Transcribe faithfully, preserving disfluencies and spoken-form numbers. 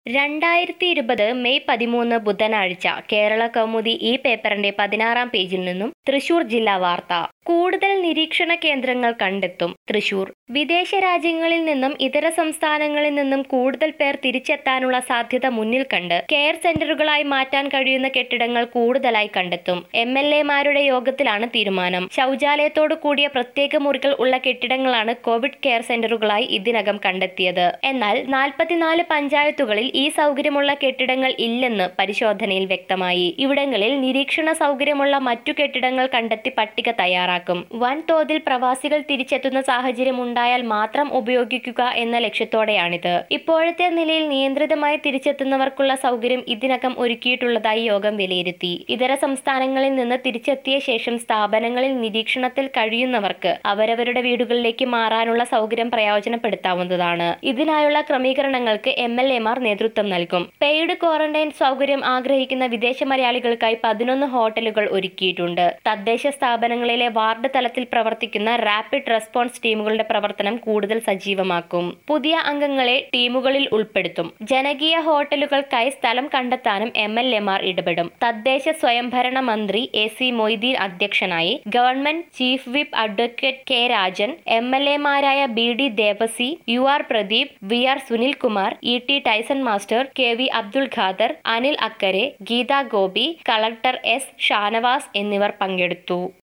രണ്ടായിരത്തി ഇരുപത് മെയ് പതിമൂന്ന് ബുധനാഴ്ച കേരള കൗമുദി ഈ പേപ്പറിന്റെ പതിനാറാം പേജിൽ നിന്നും തൃശൂർ ജില്ലാ വാർത്ത. കൂടുതൽ നിരീക്ഷണ കേന്ദ്രങ്ങൾ കണ്ടെത്തും. തൃശൂർ. വിദേശ രാജ്യങ്ങളിൽ നിന്നും ഇതര സംസ്ഥാനങ്ങളിൽ നിന്നും കൂടുതൽ പേർ തിരിച്ചെത്താനുള്ള സാധ്യത മുന്നിൽ കണ്ട് കെയർ സെന്ററുകളായി മാറ്റാൻ കഴിയുന്ന കെട്ടിടങ്ങൾ കൂടുതലായി കണ്ടെത്തും. എം എൽ എമാരുടെ യോഗത്തിലാണ് തീരുമാനം. ശൗചാലയത്തോടു കൂടിയ പ്രത്യേക മുറികൾ ഉള്ള കെട്ടിടങ്ങളാണ് കോവിഡ് കെയർ സെന്ററുകളായി ഇതിനകം കണ്ടെത്തിയത്. എന്നാൽ നാൽപ്പത്തിനാല് പഞ്ചായത്തുകളിൽ ഈ സൗകര്യമുള്ള കെട്ടിടങ്ങൾ ഇല്ലെന്ന് പരിശോധനയിൽ വ്യക്തമായി. ഇവിടങ്ങളിൽ നിരീക്ഷണ സൗകര്യമുള്ള മറ്റു കെട്ടിടങ്ങൾ കണ്ടെത്തി പട്ടിക തയ്യാറാക്കും. വൻതോതിൽ പ്രവാസികൾ തിരിച്ചെത്തുന്ന സാഹചര്യം ഉണ്ടായാൽ മാത്രം ഉപയോഗിക്കുക എന്ന ലക്ഷ്യത്തോടെയാണിത്. ഇപ്പോഴത്തെ നിലയിൽ നിയന്ത്രിതമായി തിരിച്ചെത്തുന്നവർക്കുള്ള സൗകര്യം ഇതിനകം ഒരുക്കിയിട്ടുള്ളതായി യോഗം വിലയിരുത്തി. ഇതര സംസ്ഥാനങ്ങളിൽ നിന്ന് തിരിച്ചെത്തിയ ശേഷം സ്ഥാപനങ്ങളിൽ നിരീക്ഷണത്തിൽ കഴിയുന്നവർക്ക് അവരവരുടെ വീടുകളിലേക്ക് മാറാനുള്ള സൗകര്യം പ്രയോജനപ്പെടുത്താവുന്നതാണ്. ഇതിനായുള്ള ക്രമീകരണങ്ങൾക്ക് എം എൽ എമാർ നേതൃത്വം നൽകും. പെയ്ഡ് ക്വാറന്റൈൻ സൗകര്യം ആഗ്രഹിക്കുന്ന വിദേശ മലയാളികൾക്കായി പതിനൊന്ന് ഹോട്ടലുകൾ ഒരുക്കിയിട്ടുണ്ട്. തദ്ദേശ സ്ഥാപനങ്ങളിലെ വാർഡ് തലത്തിൽ പ്രവർത്തിക്കുന്ന റാപ്പിഡ് റെസ്പോൺസ് ടീമുകളുടെ പ്രവർത്തനം കൂടുതൽ സജീവമാക്കും. പുതിയ അംഗങ്ങളെ ടീമുകളിൽ ഉൾപ്പെടുത്തും. ജനകീയ ഹോട്ടലുകൾക്കായി സ്ഥലം കണ്ടെത്താനും എം എൽ എമാർ ഇടപെടും. തദ്ദേശ സ്വയംഭരണ മന്ത്രി എ സി മൊയ്തീൻ അധ്യക്ഷനായി. Government chief whip advocate K Rajan, M L എമാരായ B D Devasy, U R Pradeep, V R Sunilkumar, E T Tyson master, K V Abdul Khader, Anil Akkara, Geetha Gopi, collector S Shanavas എന്നിവർ പങ്കെടുത്തു.